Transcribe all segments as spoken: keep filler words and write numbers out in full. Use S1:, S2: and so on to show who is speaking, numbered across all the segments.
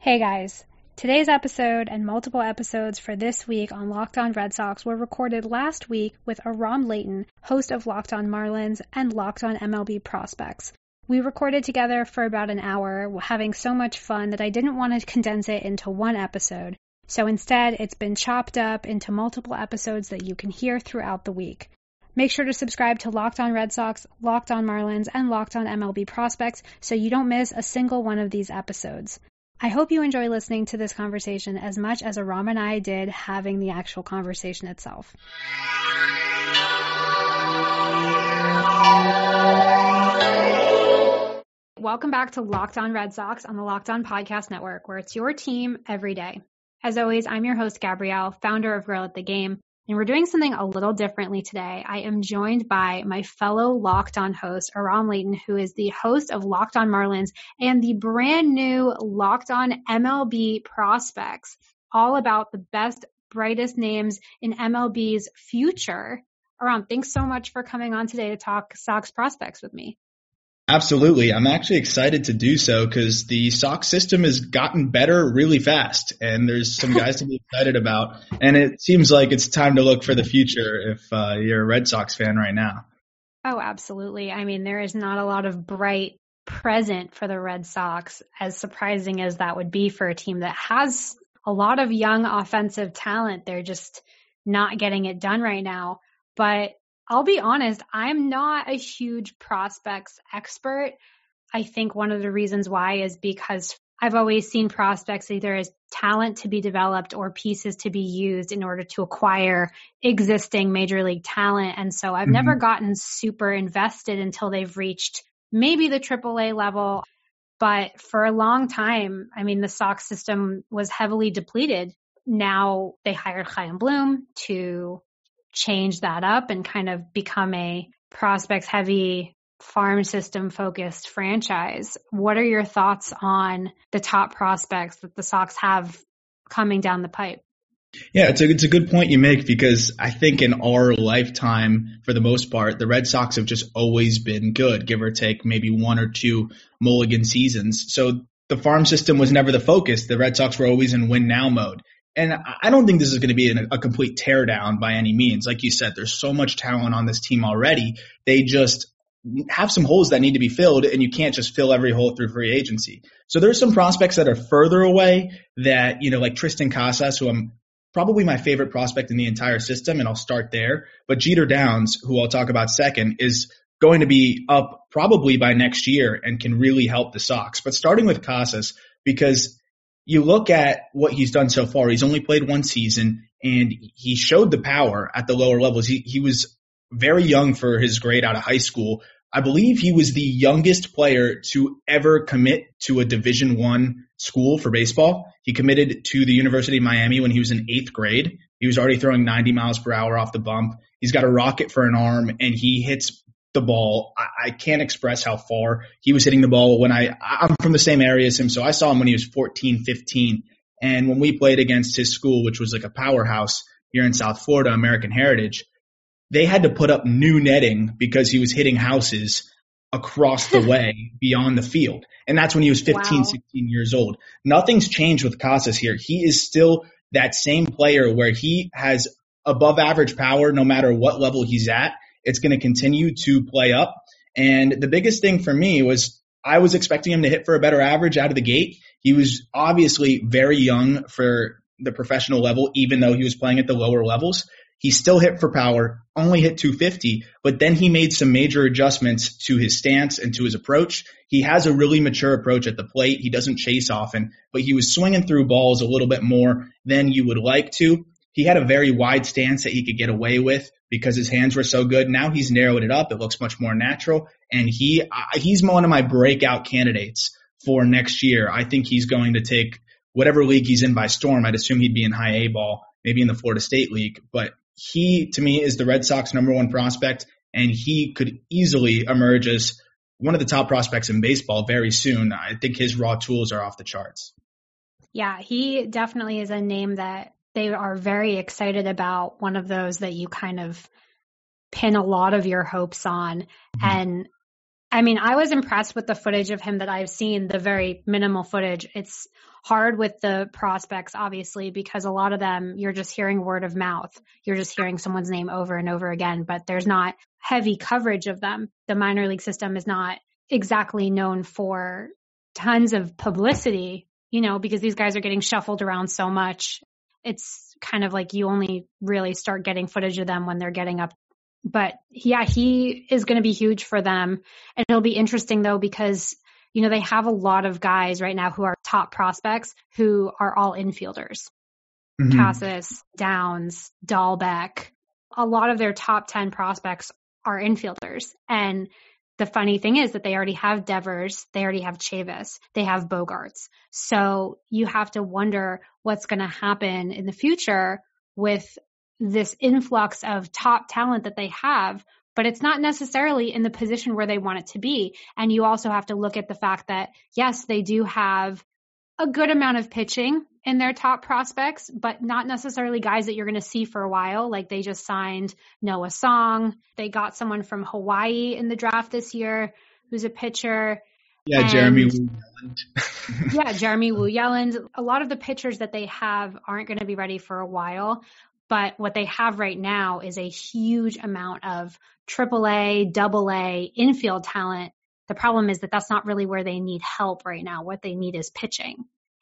S1: Hey guys, today's episode and multiple episodes for this week on Locked On Red Sox were recorded last week with Aram Leighton, host of Locked On Marlins and Locked On M L B Prospects. We recorded together for about an hour, having so much fun that I didn't want to condense it into one episode. So instead, it's been chopped up into multiple episodes that you can hear throughout the week. Make sure to subscribe to Locked On Red Sox, Locked On Marlins, and Locked On M L B Prospects so you don't miss a single one of these episodes. I hope you enjoy listening to this conversation as much as Aram and I did having the actual conversation itself. Welcome back to Locked On Red Sox on the Locked On Podcast Network, where it's your team every day. As always, I'm your host, Gabrielle, founder of Girl at the Game, and we're doing something a little differently today. I am joined by my fellow Locked On host, Aram Leighton, who is the host of Locked On Marlins and the brand new Locked On M L B Prospects, all about the best, brightest names in M L B's future. Aram, thanks so much for coming on today to talk Sox prospects with me.
S2: Absolutely. I'm actually excited to do so because the Sox system has gotten better really fast, and there's some guys to be excited about. And it seems like it's time to look for the future if uh, you're a Red Sox fan right now.
S1: Oh, absolutely. I mean, there is not a lot of bright present for the Red Sox, as surprising as that would be for a team that has a lot of young offensive talent. They're just not getting it done right now. But I'll be honest, I'm not a huge prospects expert. I think one of the reasons why is because I've always seen prospects either as talent to be developed or pieces to be used in order to acquire existing major league talent. And so I've mm-hmm. never gotten super invested until they've reached maybe the triple A level. But for a long time, I mean, the Sox system was heavily depleted. Now they hired Chaim Bloom to change that up and kind of become a prospects heavy farm system focused franchise. What are your thoughts on the top prospects that the Sox have coming down the pipe?
S2: Yeah, it's a, it's a good point you make, because I think in our lifetime, for the most part, the Red Sox have just always been good, give or take maybe one or two mulligan seasons. So the farm system was never the focus. The Red Sox were always in win now mode. And I don't think this is going to be a complete teardown by any means. Like you said, there's so much talent on this team already. They just have some holes that need to be filled, and you can't just fill every hole through free agency. So there's some prospects that are further away that, you know, like Tristan Casas, who I'm probably my favorite prospect in the entire system, and I'll start there. But Jeter Downs, who I'll talk about second, is going to be up probably by next year and can really help the Sox. But starting with Casas, because you look at what he's done so far. He's only played one season, and he showed the power at the lower levels. He, he was very young for his grade out of high school. I believe he was the youngest player to ever commit to a Division One school for baseball. He committed to the University of Miami when he was in eighth grade. He was already throwing ninety miles per hour off the bump. He's got a rocket for an arm, and he hits the ball. I, I can't express how far he was hitting the ball when I, I'm from the same area as him. So I saw him when he was fourteen, fifteen. And when we played against his school, which was like a powerhouse here in South Florida, American Heritage, they had to put up new netting because he was hitting houses across the way beyond the field. And that's when he was fifteen, wow. sixteen years old. Nothing's changed with Casas here. He is still that same player where he has above average power no matter what level he's at. It's going to continue to play up. And the biggest thing for me was I was expecting him to hit for a better average out of the gate. He was obviously very young for the professional level, even though he was playing at the lower levels. He still hit for power, only hit two fifty, but then he made some major adjustments to his stance and to his approach. He has a really mature approach at the plate. He doesn't chase often, but he was swinging through balls a little bit more than you would like to. He had a very wide stance that he could get away with because his hands were so good. Now he's narrowed it up. It looks much more natural. And he he's one of my breakout candidates for next year. I think he's going to take whatever league he's in by storm. I'd assume he'd be in high A ball, maybe in the Florida State League. But he, to me, is the Red Sox number one prospect, and he could easily emerge as one of the top prospects in baseball very soon. I think his raw tools are off the charts.
S1: Yeah, he definitely is a name that they are very excited about, one of those that you kind of pin a lot of your hopes on. Mm-hmm. And I mean, I was impressed with the footage of him that I've seen, the very minimal footage. It's hard with the prospects, obviously, because a lot of them, you're just hearing word of mouth. You're just hearing someone's name over and over again, but there's not heavy coverage of them. The minor league system is not exactly known for tons of publicity, you know, because these guys are getting shuffled around so much. It's kind of like you only really start getting footage of them when they're getting up. But yeah, he is going to be huge for them. And it'll be interesting though, because, you know, they have a lot of guys right now who are top prospects who are all infielders. Mm-hmm. Casas, Downs, Dahlbeck, a lot of their top ten prospects are infielders. And the funny thing is that they already have Devers, they already have Chavis, they have Bogaerts. So you have to wonder what's going to happen in the future with this influx of top talent that they have, but it's not necessarily in the position where they want it to be. And you also have to look at the fact that, yes, they do have a good amount of pitching in their top prospects, but not necessarily guys that you're going to see for a while. Like they just signed Noah Song. They got someone from Hawaii in the draft this year who's a pitcher.
S2: Yeah,
S1: and,
S2: Jeremy Wu Yelland.
S1: yeah, Jeremy Wu Yelland. A lot of the pitchers that they have aren't going to be ready for a while. But what they have right now is a huge amount of triple A, double A infield talent. The problem is that that's not really where they need help right now. What they need is pitching.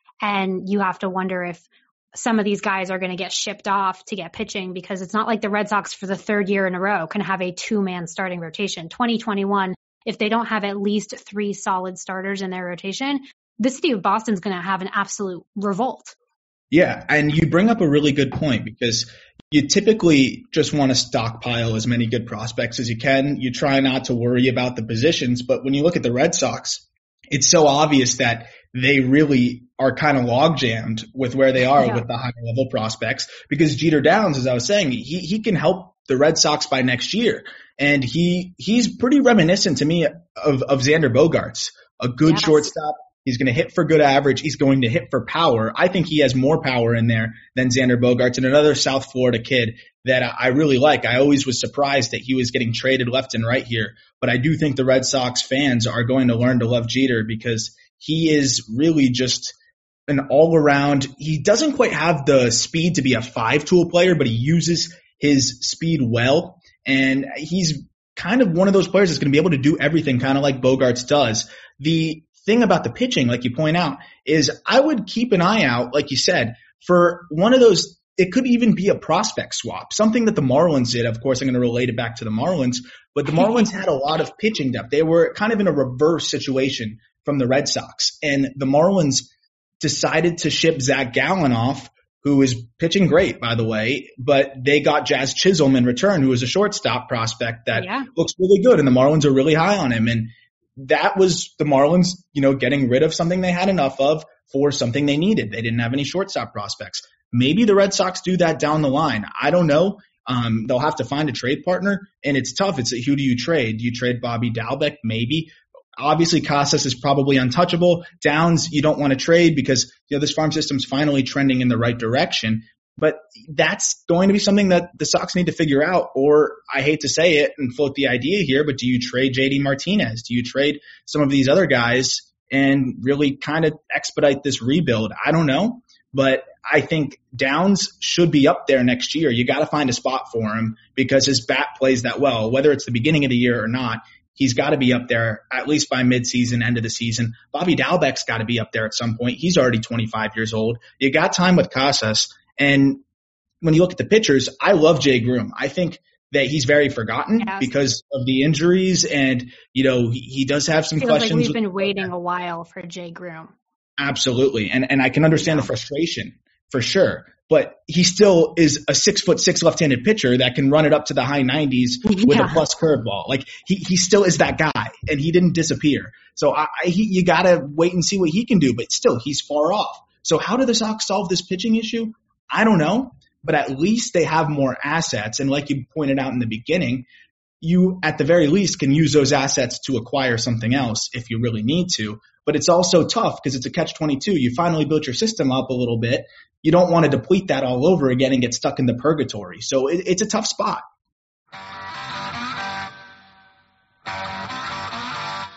S1: And you have to wonder if some of these guys are going to get shipped off to get pitching, because it's not like the Red Sox for the third year in a row can have a two-man starting rotation. twenty twenty-one, if they don't have at least three solid starters in their rotation, the city of Boston's going to have an absolute revolt.
S2: Yeah, and you bring up a really good point, because you typically just want to stockpile as many good prospects as you can. You try not to worry about the positions, but when you look at the Red Sox, it's so obvious that they really are kind of log jammed with where they are yeah. with the higher level prospects, because Jeter Downs, as I was saying, he he can help the Red Sox by next year. And he he's pretty reminiscent to me of, of Xander Bogaerts, a good yes. shortstop. He's going to hit for good average. He's going to hit for power. I think he has more power in there than Xander Bogaerts, and another South Florida kid that I really like. I always was surprised that he was getting traded left and right here, but I do think the Red Sox fans are going to learn to love Jeter, because he is really just an all-around. He doesn't quite have the speed to be a five-tool player, but he uses his speed well, and he's kind of one of those players that's going to be able to do everything, kind of like Bogaerts does. The thing about the pitching, like you point out, is I would keep an eye out, like you said, for one of those. It could even be a prospect swap, something that the Marlins did. Of course, I'm going to relate it back to the Marlins, but the Marlins had a lot of pitching depth. They were kind of in a reverse situation from the Red Sox, and the Marlins decided to ship Zach Gallen off, who is pitching great, by the way, but they got Jazz Chisholm in return, who is a shortstop prospect that yeah. looks really good, and the Marlins are really high on him. And that was the Marlins, you know, getting rid of something they had enough of for something they needed. They didn't have any shortstop prospects. Maybe the Red Sox do that down the line. I don't know. Um, they'll have to find a trade partner, and it's tough. It's who do you trade? Do you trade Bobby Dahlbeck? Maybe. Obviously, Casas is probably untouchable. Downs, you don't want to trade because, you know, this farm system's finally trending in the right direction. But that's going to be something that the Sox need to figure out, or I hate to say it and float the idea here, but do you trade J D Martinez? Do you trade some of these other guys and really kind of expedite this rebuild? I don't know, but I think Downs should be up there next year. You got to find a spot for him because his bat plays that well, whether it's the beginning of the year or not. He's got to be up there at least by midseason, end of the season. Bobby Dahlbeck's got to be up there at some point. He's already twenty-five years old. You got time with Casas. And when you look at the pitchers, I love Jay Groom. I think that he's very forgotten yes. because of the injuries, and you know he, he does have some
S1: Feels
S2: questions.
S1: Like we've been waiting a while for Jay Groom.
S2: Absolutely, and and I can understand yeah. the frustration for sure. But he still is a six foot six left-handed pitcher that can run it up to the high nineties with yeah. a plus curveball. Like he he still is that guy, and he didn't disappear. So I, I he, you got to wait and see what he can do. But still, he's far off. So how do the Sox solve this pitching issue? I don't know, but at least they have more assets. And like you pointed out in the beginning, you at the very least can use those assets to acquire something else if you really need to. But it's also tough because it's a catch twenty-two. You finally built your system up a little bit. You don't want to deplete that all over again and get stuck in the purgatory. So it, it's a tough spot.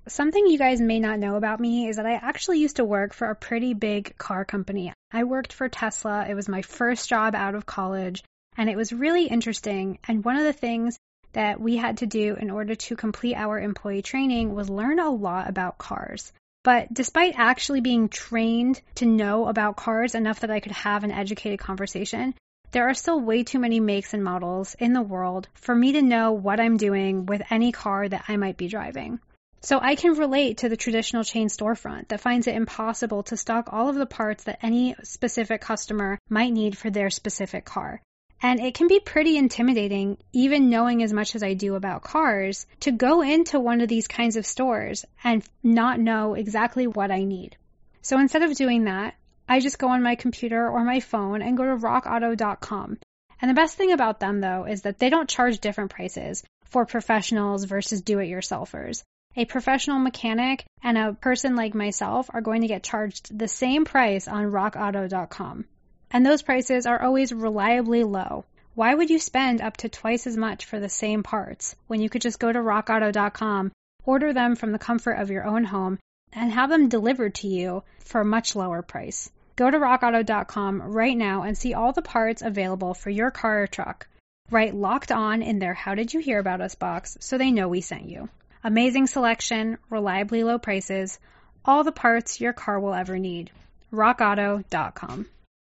S1: something you guys may not know about me is that I actually used to work for a pretty big car company. I worked for Tesla. It was my first job out of college, and it was really interesting. And one of the things that we had to do in order to complete our employee training was learn a lot about cars. But despite actually being trained to know about cars enough that I could have an educated conversation, there are still way too many makes and models in the world for me to know what I'm doing with any car that I might be driving. So I can relate to the traditional chain storefront that finds it impossible to stock all of the parts that any specific customer might need for their specific car. And it can be pretty intimidating, even knowing as much as I do about cars, to go into one of these kinds of stores and not know exactly what I need. So instead of doing that, I just go on my computer or my phone and go to rock auto dot com. And the best thing about them, though, is that they don't charge different prices for professionals versus do-it-yourselfers. A professional mechanic and a person like myself are going to get charged the same price on rock auto dot com. And those prices are always reliably low. Why would you spend up to twice as much for the same parts when you could just go to rock auto dot com, order them from the comfort of your own home, and have them delivered to you for a much lower price? Go to rock auto dot com right now and see all the parts available for your car or truck. Write Locked On in their How Did You Hear About Us box so they know we sent you. Amazing selection, reliably low prices, all the parts your car will ever need. rock auto dot com.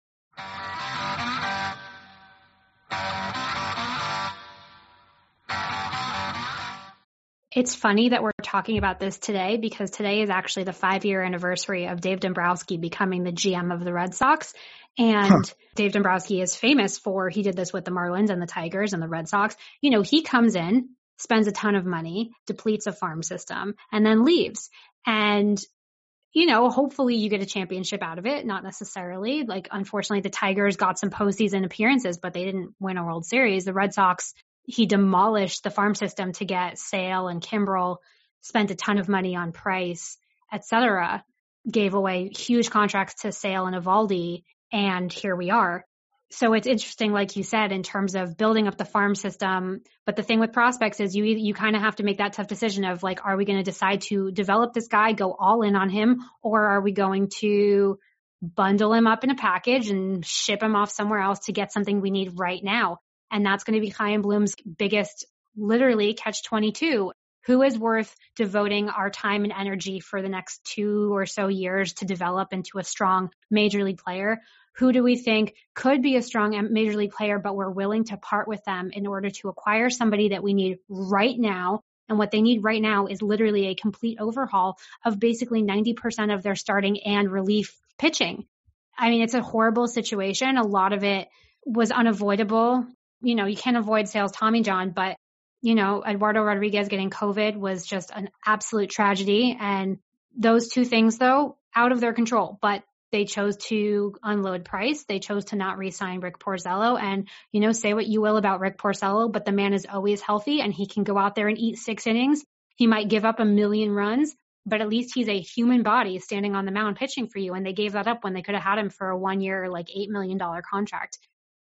S1: It's funny that we're talking about this today because today is actually the five-year anniversary of Dave Dombrowski becoming the G M of the Red Sox. And huh. Dave Dombrowski is famous for, he did this with the Marlins and the Tigers and the Red Sox. You know, he comes in, spends a ton of money, depletes a farm system, and then leaves. And you know, hopefully you get a championship out of it. Not necessarily. Like, unfortunately, the Tigers got some postseason appearances, but they didn't win a World Series. The Red Sox, he demolished the farm system to get Sale and Kimbrel, spent a ton of money on Price, et cetera, gave away huge contracts to Sale and Eovaldi, and here we are. So it's interesting, like you said, in terms of building up the farm system. But the thing with prospects is you you kind of have to make that tough decision of like, are we going to decide to develop this guy, go all in on him, or are we going to bundle him up in a package and ship him off somewhere else to get something we need right now? And that's going to be Chaim Bloom's biggest, literally, catch twenty-two. Who is worth devoting our time and energy for the next two or so years to develop into a strong major league player? Who do we think could be a strong major league player, but we're willing to part with them in order to acquire somebody that we need right now? And what they need right now is literally a complete overhaul of basically ninety percent of their starting and relief pitching. I mean, it's a horrible situation. A lot of it was unavoidable. You know, you can't avoid Sale's Tommy John, but, you know, Eduardo Rodriguez getting COVID was just an absolute tragedy. And those two things, though, out of their control. But they chose to unload Price. They chose to not re-sign Rick Porcello. And, you know, say what you will about Rick Porcello, but the man is always healthy and he can go out there and eat six innings. He might give up a million runs, but at least he's a human body standing on the mound pitching for you. And they gave that up when they could have had him for a one year, like eight million dollars contract.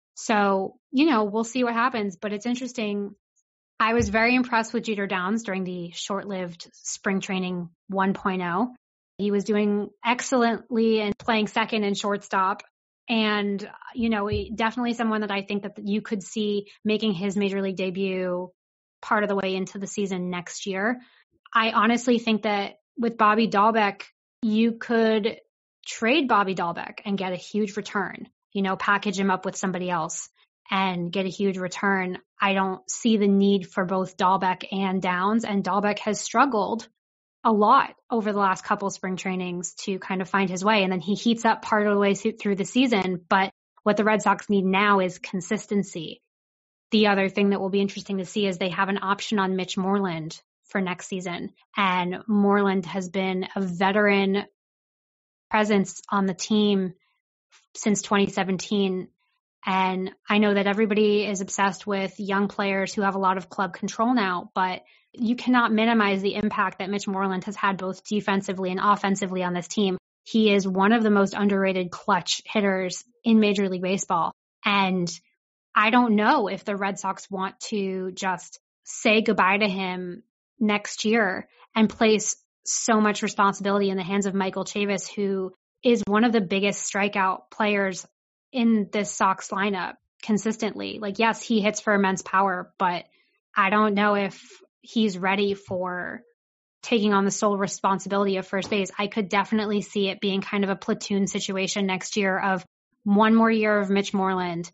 S1: So, you know, we'll see what happens, but it's interesting. I was very impressed with Jeter Downs during the short-lived spring training one point oh. He was doing excellently and playing second and shortstop. And, you know, definitely someone that I think that you could see making his major league debut part of the way into the season next year. I honestly think that with Bobby Dahlbeck, you could trade Bobby Dahlbeck and get a huge return, you know, package him up with somebody else and get a huge return. I don't see the need for both Dahlbeck and Downs, and Dahlbeck has struggled a lot over the last couple of spring trainings to kind of find his way. And then he heats up part of the way through the season. But what the Red Sox need now is consistency. The other thing that will be interesting to see is they have an option on Mitch Moreland for next season. And Moreland has been a veteran presence on the team since twenty seventeen. And I know that everybody is obsessed with young players who have a lot of club control now, but you cannot minimize the impact that Mitch Moreland has had both defensively and offensively on this team. He is one of the most underrated clutch hitters in Major League Baseball. And I don't know if the Red Sox want to just say goodbye to him next year and place so much responsibility in the hands of Michael Chavis, who is one of the biggest strikeout players in this Sox lineup consistently. Like, yes, he hits for immense power, but I don't know if he's ready for taking on the sole responsibility of first base. I could definitely see it being kind of a platoon situation next year of one more year of Mitch Moreland,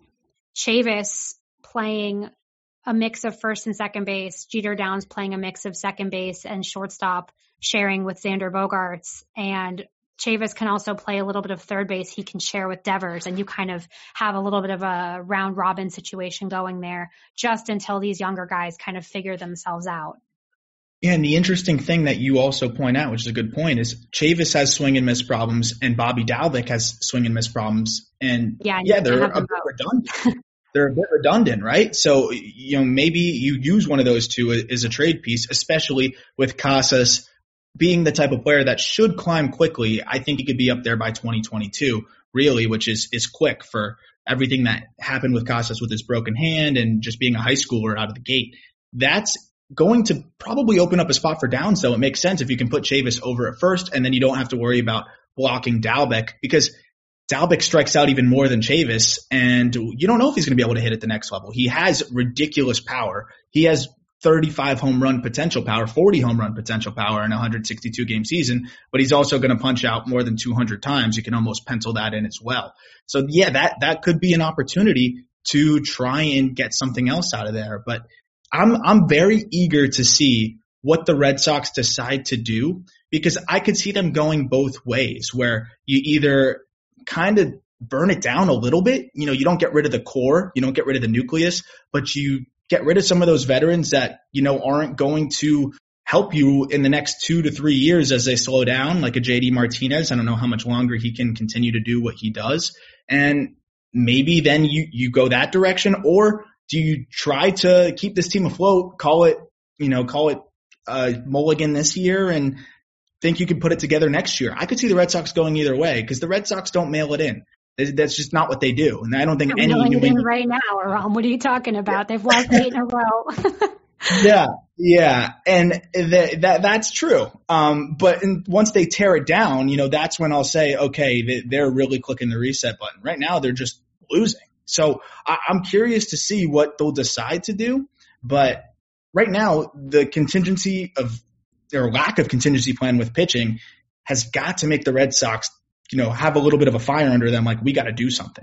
S1: Chavis playing a mix of first and second base, Jeter Downs playing a mix of second base and shortstop, sharing with Xander Bogaerts, and Chavis can also play a little bit of third base. He can share with Devers, and you kind of have a little bit of a round robin situation going there just until these younger guys kind of figure themselves out.
S2: Yeah, and the interesting thing that you also point out, which is a good point, is Chavis has swing and miss problems, and Bobby Dalbec has swing and miss problems. And
S1: yeah,
S2: yeah, they're a bit redundant. They're a bit redundant, right? So, you know, maybe you use one of those two as a trade piece, especially with Casas being the type of player that should climb quickly. I think he could be up there by twenty twenty-two, really, which is is quick for everything that happened with Casas with his broken hand and just being a high schooler out of the gate. That's going to probably open up a spot for Downs, though. It makes sense if you can put Chavis over at first, and then you don't have to worry about blocking Dalbec, because Dalbec strikes out even more than Chavis, and you don't know if he's going to be able to hit at the next level. He has ridiculous power. He has thirty-five home run potential power, forty home run potential power in a one hundred sixty-two game season, but he's also going to punch out more than two hundred times. You can almost pencil that in as well. So yeah, that, that could be an opportunity to try and get something else out of there. But I'm, I'm very eager to see what the Red Sox decide to do, because I could see them going both ways, where you either kind of burn it down a little bit. You know, you don't get rid of the core, you don't get rid of the nucleus, but you get rid of some of those veterans that, you know, aren't going to help you in the next two to three years as they slow down, like a J D Martinez. I don't know how much longer he can continue to do what he does. And maybe then you, you go that direction, or do you try to keep this team afloat, call it, you know, call it uh, mulligan this year and think you can put it together next year? I could see the Red Sox going either way, because the Red Sox don't mail it in. That's just not what they do. And I don't think
S1: They're
S2: any
S1: mailing
S2: New
S1: it in
S2: England
S1: right now, Aram. What are you talking about? They've lost eight in a row.
S2: Yeah, yeah, and th- that that's true. Um, but in, once they tear it down, you know, that's when I'll say, okay, they, they're really clicking the reset button. Right now, they're just losing. So I, I'm curious to see what they'll decide to do. But right now, the contingency of or lack of contingency plan with pitching has got to make the Red Sox, you know, have a little bit of a fire under them. Like, we got to do something.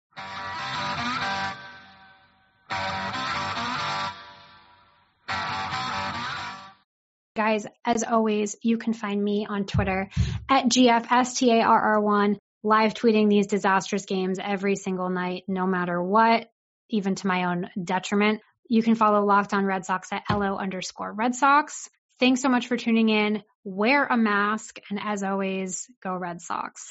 S1: Guys, as always, you can find me on Twitter at G F S T A R R one, live tweeting these disastrous games every single night, no matter what, even to my own detriment. You can follow Locked On Red Sox at L O underscore Red Sox. Thanks so much for tuning in. Wear a mask, and as always, go Red Sox.